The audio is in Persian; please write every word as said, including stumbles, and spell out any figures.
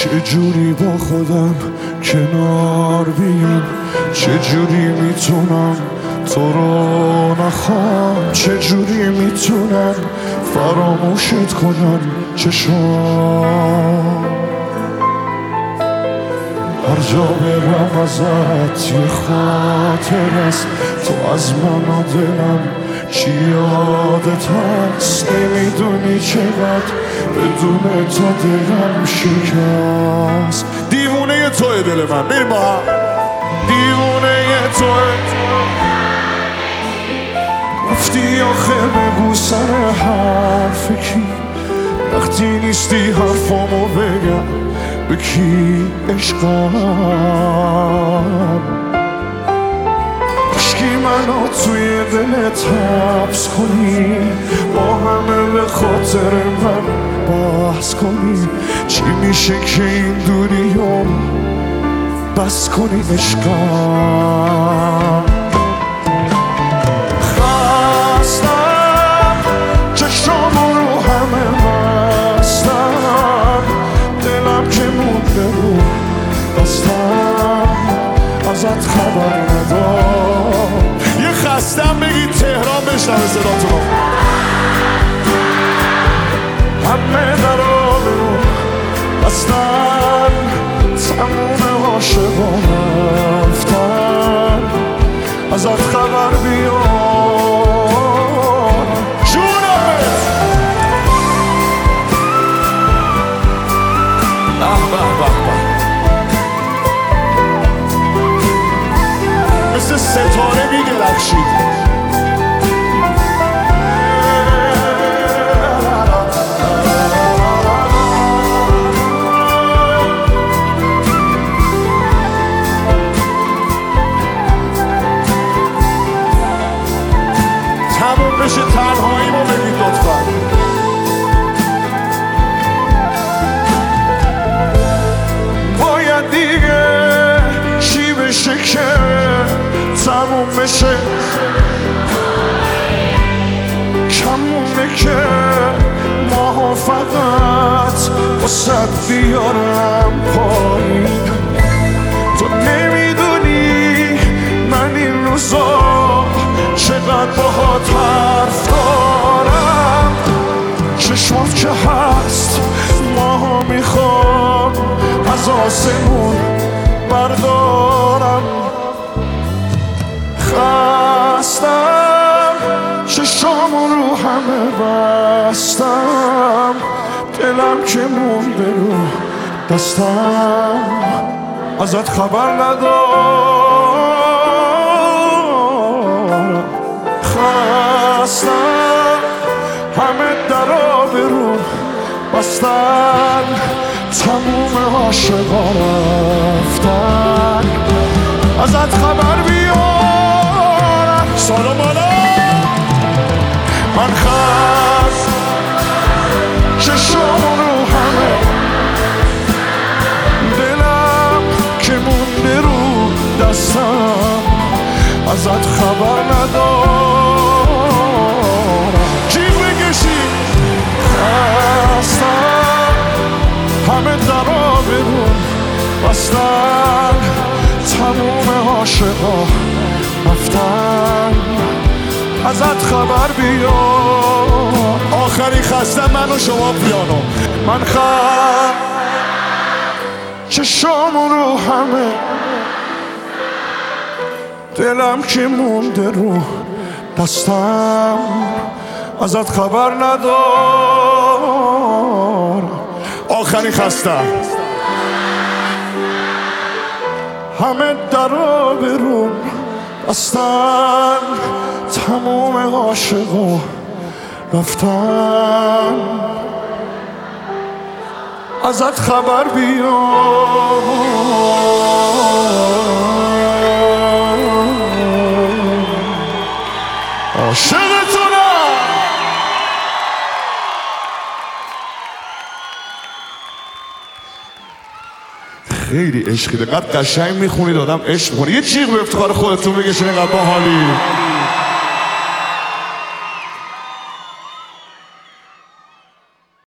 چجوری با خودم کنار بیام، چجوری میتونم تو رو نخوام، چجوری میتونم فراموشت کنم چشام. هر جا برم ازت یه خاطر است، تو از من و دلم چی یادت هست. نمیدونی چقدر بدون تو دلم شکست. دیوونه توی دل من، بریم با هم. دیوونه توی رفتی آخه بگو سر حرف کی، وقتی نیستی حرفامو بگم به کی عشقم. عشقی منو توی دلت حبس کنی، با همه به خاطر من بحث کنی. چی میشه که این دوریو بس کنی عشقم. خستم چشامو رو همه بستم، دلم که مونده رو دستم ازت خبر ندارم. یه خستم بگید تهران بشنوه صداتونو. همه درا برو بستن، تموم عاشقان رفتن، ازت خبر بیار جونمت. اه به به به، مثل ستاره می‌درخشید. تموم بشه تنهایی ما بگید لطفا. باید دیگه چی بشه که تموم بشه، کمونه که ماها فقط واسد بیارم پایین. تو نمیدونی من این روزا چقدر باهات حرف دارم. چشمات که هست ماها میخوام از آسمون بردارم. خستم چشامو رو همه بستم، دلم که مونده رو دستم ازت خبر ندارم. خستم همه درا برو بستن، تموم عاشقا رفتن، ازت خبر بیارم. سلام بالا من خست چشام رو همه، دلم که مونده رو دستم ازت خبر ندارم. جیب بکشی خستم همه درا برون بستن، تموم عاشقا رفتن، ازت خبر بیار. آخری خستم من و شما پیانو. من خست چشامو رو همه، دلم که مونده رو دستم ازت خبر ندارم. آخری خستم همه درا برون بستن، تموم عاشقا رفتن، ازت خبر بیار. عاشقتونم. خیلی عشقی، دقیقا قشنگ میخونید، آدم عشق میکنه. یه چیغ به افتخار خودتون بگشین اینقدر باحالی.